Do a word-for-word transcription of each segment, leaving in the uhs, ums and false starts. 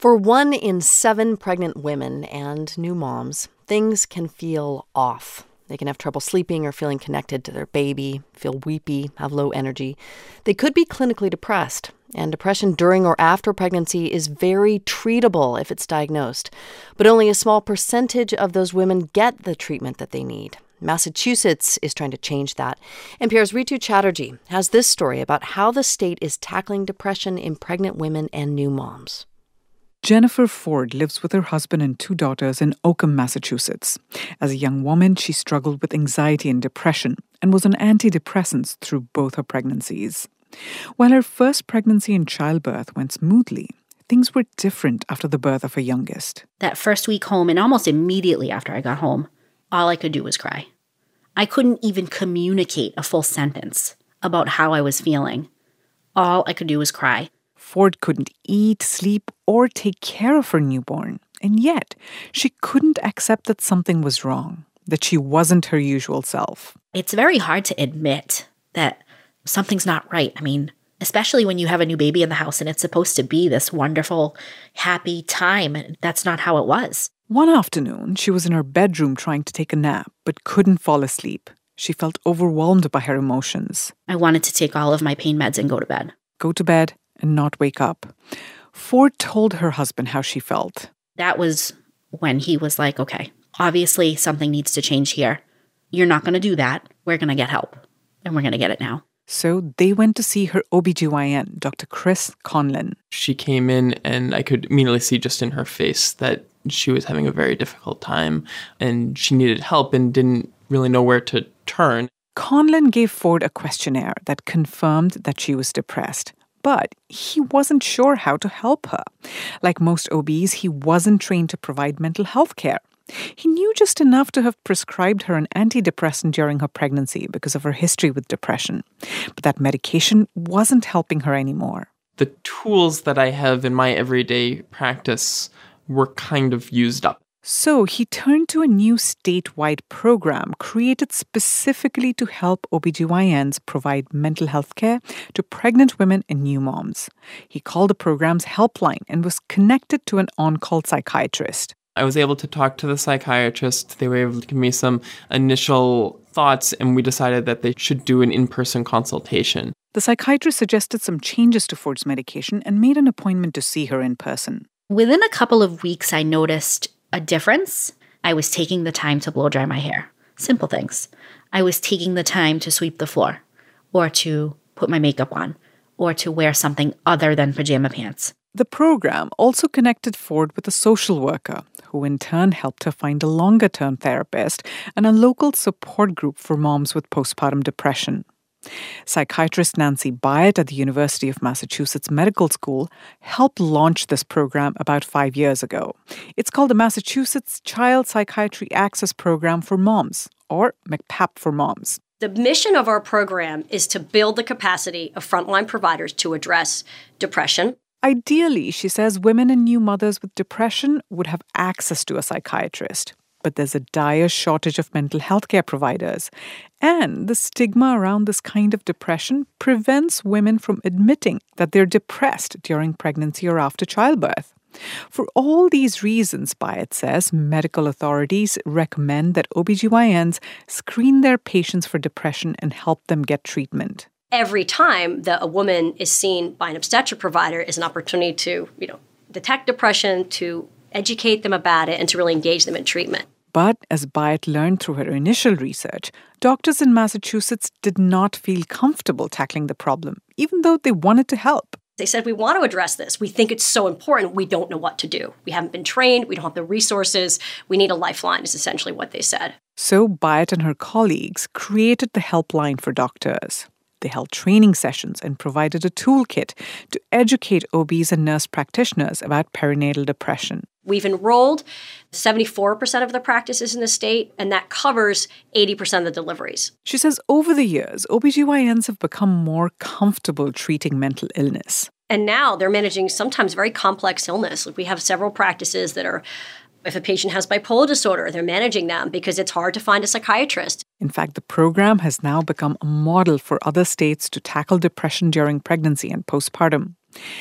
For one in seven pregnant women and new moms, things can feel off. They can have trouble sleeping or feeling connected to their baby, feel weepy, have low energy. They could be clinically depressed, and depression during or after pregnancy is very treatable if it's diagnosed. But only a small percentage of those women get the treatment that they need. Massachusetts is trying to change that. N P R's Ritu Chatterjee has this story about how the state is tackling depression in pregnant women and new moms. Jennifer Ford lives with her husband and two daughters in Oakham, Massachusetts. As a young woman, she struggled with anxiety and depression and was on antidepressants through both her pregnancies. While her first pregnancy and childbirth went smoothly, things were different after the birth of her youngest. That first week home, and almost immediately after I got home, all I could do was cry. I couldn't even communicate a full sentence about how I was feeling. All I could do was cry. Ford couldn't eat, sleep, or take care of her newborn. And yet, she couldn't accept that something was wrong, that she wasn't her usual self. It's very hard to admit that something's not right. I mean, especially when you have a new baby in the house and it's supposed to be this wonderful, happy time. That's not how it was. One afternoon, she was in her bedroom trying to take a nap, but couldn't fall asleep. She felt overwhelmed by her emotions. I wanted to take all of my pain meds and go to bed. Go to bed and not wake up. Ford told her husband how she felt. That was when he was like, okay, obviously something needs to change here. You're not going to do that. We're going to get help. And we're going to get it now. So they went to see her O B G Y N, Doctor Chris Conlin. She came in and I could immediately see just in her face that she was having a very difficult time and she needed help and didn't really know where to turn. Conlin gave Ford a questionnaire that confirmed that she was depressed. But he wasn't sure how to help her. Like most O Bs, he wasn't trained to provide mental health care. He knew just enough to have prescribed her an antidepressant during her pregnancy because of her history with depression. But that medication wasn't helping her anymore. The tools that I have in my everyday practice were kind of used up. So he turned to a new statewide program created specifically to help O B G Y Ns provide mental health care to pregnant women and new moms. He called the program's helpline and was connected to an on-call psychiatrist. I was able to talk to the psychiatrist. They were able to give me some initial thoughts, and we decided that they should do an in-person consultation. The psychiatrist suggested some changes to Ford's medication and made an appointment to see her in person. Within a couple of weeks, I noticed a difference. I was taking the time to blow dry my hair. Simple things. I was taking the time to sweep the floor, or to put my makeup on, or to wear something other than pajama pants. The program also connected Ford with a social worker, who in turn helped her find a longer-term therapist and a local support group for moms with postpartum depression. Psychiatrist Nancy Byatt at the University of Massachusetts Medical School helped launch this program about five years ago. It's called the Massachusetts Child Psychiatry Access Program for Moms, or MCPAP for Moms. The mission of our program is to build the capacity of frontline providers to address depression. Ideally, she says women and new mothers with depression would have access to a psychiatrist. But there's a dire shortage of mental health care providers. And the stigma around this kind of depression prevents women from admitting that they're depressed during pregnancy or after childbirth. For all these reasons, Byatt says, medical authorities recommend that O B G Y Ns screen their patients for depression and help them get treatment. Every time that a woman is seen by an obstetric provider is an opportunity to, you know, detect depression, to educate them about it, and to really engage them in treatment. But as Byatt learned through her initial research, doctors in Massachusetts did not feel comfortable tackling the problem, even though they wanted to help. They said, we want to address this. We think it's so important. We don't know what to do. We haven't been trained. We don't have the resources. We need a lifeline, is essentially what they said. So Byatt and her colleagues created the helpline for doctors. They held training sessions and provided a toolkit to educate O Bs and nurse practitioners about perinatal depression. We've enrolled seventy-four percent of the practices in the state, and that covers eighty percent of the deliveries. She says over the years, O B G Y Ns have become more comfortable treating mental illness. And now they're managing sometimes very complex illness. We have several practices that are, if a patient has bipolar disorder, they're managing them because it's hard to find a psychiatrist. In fact, the program has now become a model for other states to tackle depression during pregnancy and postpartum.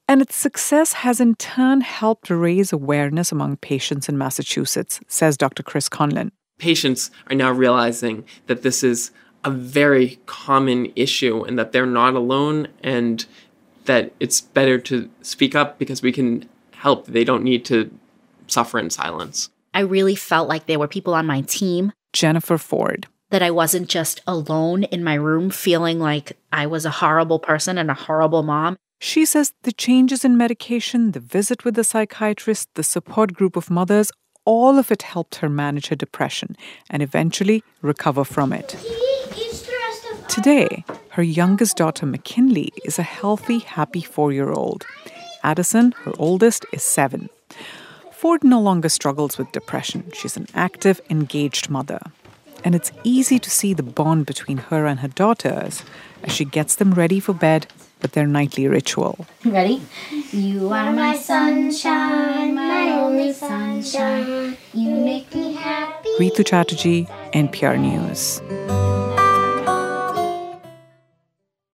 And its success has in turn helped raise awareness among patients in Massachusetts, says Doctor Chris Conlon. Patients are now realizing that this is a very common issue and that they're not alone and that it's better to speak up because we can help. They don't need to suffer in silence. I really felt like there were people on my team. Jennifer Ford. That I wasn't just alone in my room feeling like I was a horrible person and a horrible mom. She says the changes in medication, the visit with the psychiatrist, the support group of mothers, all of it helped her manage her depression and eventually recover from it. Today, her youngest daughter, McKinley, is a healthy, happy four-year-old. Addison, her oldest, is seven. Ford no longer struggles with depression. She's an active, engaged mother. And it's easy to see the bond between her and her daughters as she gets them ready for bed with their nightly ritual. Ready? You are my sunshine, my only sunshine. You make me happy. Ritu Chatterjee, N P R News.